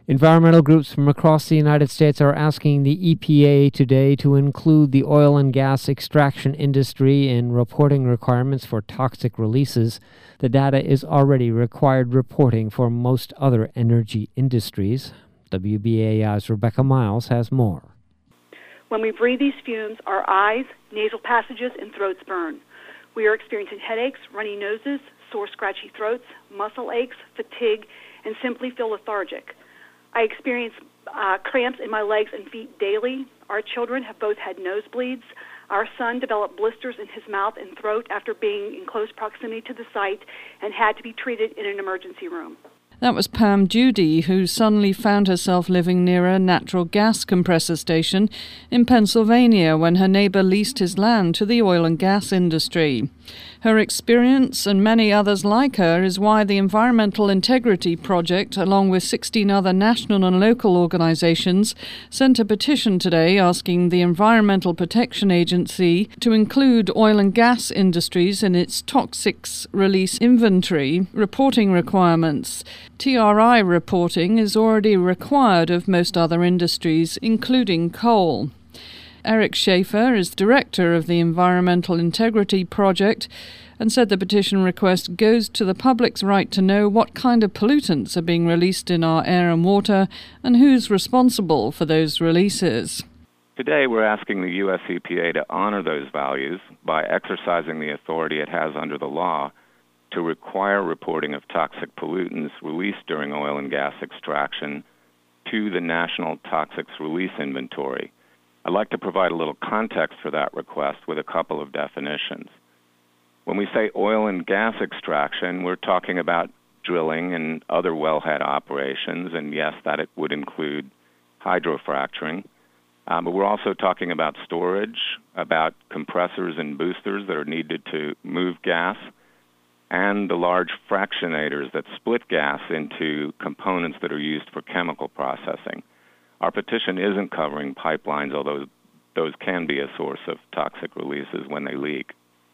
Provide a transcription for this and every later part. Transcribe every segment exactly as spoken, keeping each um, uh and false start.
Environmental groups from across the United States are asking the E P A today to include the oil and gas extraction industry in reporting requirements for toxic releases. The data is already required reporting for most other energy industries. W B A I's Rebecca Miles has more. When we breathe these fumes, our eyes, nasal passages, and throats burn. We are experiencing headaches, runny noses, sore, scratchy throats, muscle aches, fatigue, and simply feel lethargic. I experience uh, cramps in my legs and feet daily. Our children have both had nosebleeds. Our son developed blisters in his mouth and throat after being in close proximity to the site and had to be treated in an emergency room. That was Pam Judy, who suddenly found herself living near a natural gas compressor station in Pennsylvania when her neighbour leased his land to the oil and gas industry. Her experience, and many others like her, is why the Environmental Integrity Project, along with sixteen other national and local organisations, sent a petition today asking the Environmental Protection Agency to include oil and gas industries in its toxics release inventory reporting requirements. T R I reporting is already required of most other industries, including coal. Eric Schaefer is director of the Environmental Integrity Project and said the petition request goes to the public's right to know what kind of pollutants are being released in our air and water and who's responsible for those releases. Today we're asking the U S E P A to honor those values by exercising the authority it has under the law to require reporting of toxic pollutants released during oil and gas extraction to the National Toxics Release Inventory. I'd like to provide a little context for that request with a couple of definitions. When we say oil and gas extraction, we're talking about drilling and other wellhead operations, and yes, that it would include hydrofracturing. Um, but we're also talking about storage, about compressors and boosters that are needed to move gas, and the large fractionators that split gas into components that are used for chemical processing. Our petition isn't covering pipelines, although those can be a source of toxic releases when they leak.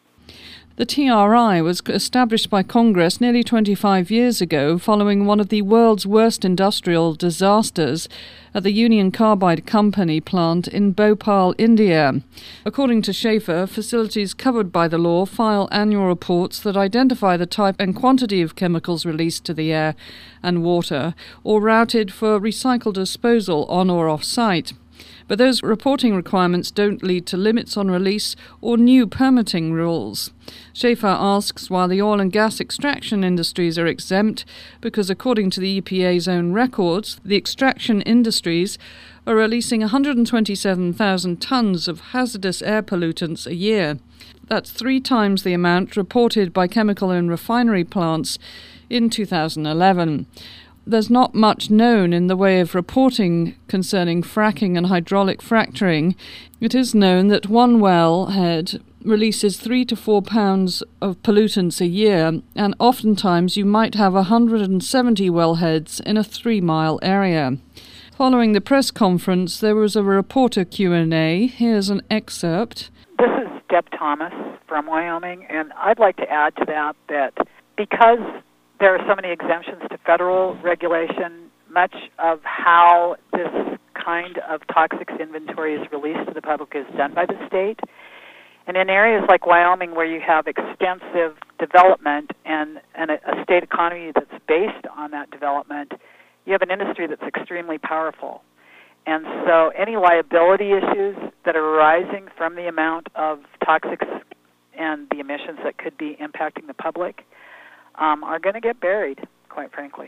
The T R I was established by Congress nearly twenty-five years ago following one of the world's worst industrial disasters at the Union Carbide Company plant in Bhopal, India. According to Schaefer, facilities covered by the law file annual reports that identify the type and quantity of chemicals released to the air and water or routed for recycled disposal on or off-site. But those reporting requirements don't lead to limits on release or new permitting rules. Schaefer asks why the oil and gas extraction industries are exempt, because according to the E P A's own records, the extraction industries are releasing one hundred twenty-seven thousand tons of hazardous air pollutants a year. That's three times the amount reported by chemical and refinery plants in two thousand eleven. There's not much known in the way of reporting concerning fracking and hydraulic fracturing. It is known that one wellhead releases three to four pounds of pollutants a year, and oftentimes you might have one hundred seventy wellheads in a three-mile area. Following the press conference, there was a reporter Q and A. Here's an excerpt. This is Deb Thomas from Wyoming, and I'd like to add to that that because there are so many exemptions to federal regulation, much of how this kind of toxics inventory is released to the public is done by the state. And in areas like Wyoming, where you have extensive development and, and a, a state economy that's based on that development, you have an industry that's extremely powerful. And so any liability issues that are arising from the amount of toxics and the emissions that could be impacting the public um, are going to get buried, quite frankly.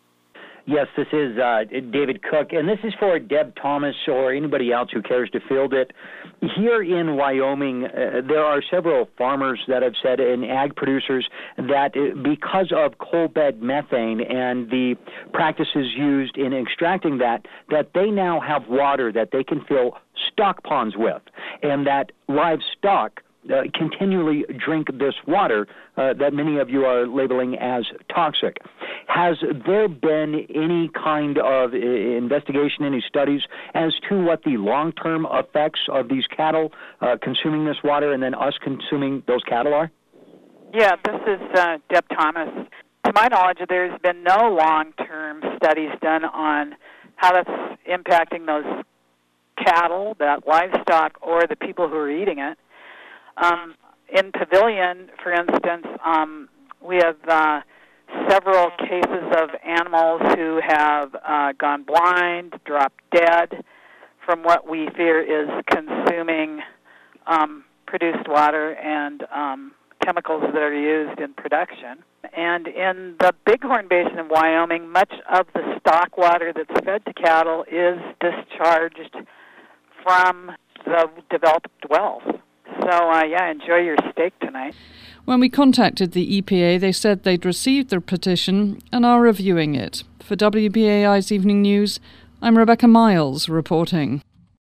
Yes, this is uh, David Cook, and this is for Deb Thomas or anybody else who cares to field it. Here in Wyoming, uh, there are several farmers that have said, and ag producers, that because of coal bed methane and the practices used in extracting that, that they now have water that they can fill stock ponds with, and that livestock Uh, continually drink this water uh, that many of you are labeling as toxic. Has there been any kind of uh, investigation, any studies as to what the long-term effects of these cattle uh, consuming this water and then us consuming those cattle are? Yeah, this is uh, Deb Thomas. To to my knowledge, there's been no long-term studies done on how that's impacting those cattle, that livestock, or the people who are eating it. Um, in Pavilion, for instance, um, we have uh, several cases of animals who have uh, gone blind, dropped dead from what we fear is consuming um, produced water and um, chemicals that are used in production. And in the Bighorn Basin of Wyoming, much of the stock water that's fed to cattle is discharged from the developed wells. So, uh, yeah, enjoy your steak tonight. When we contacted the E P A, they said they'd received their petition and are reviewing it. For W B A I's Evening News, I'm Rebecca Miles reporting.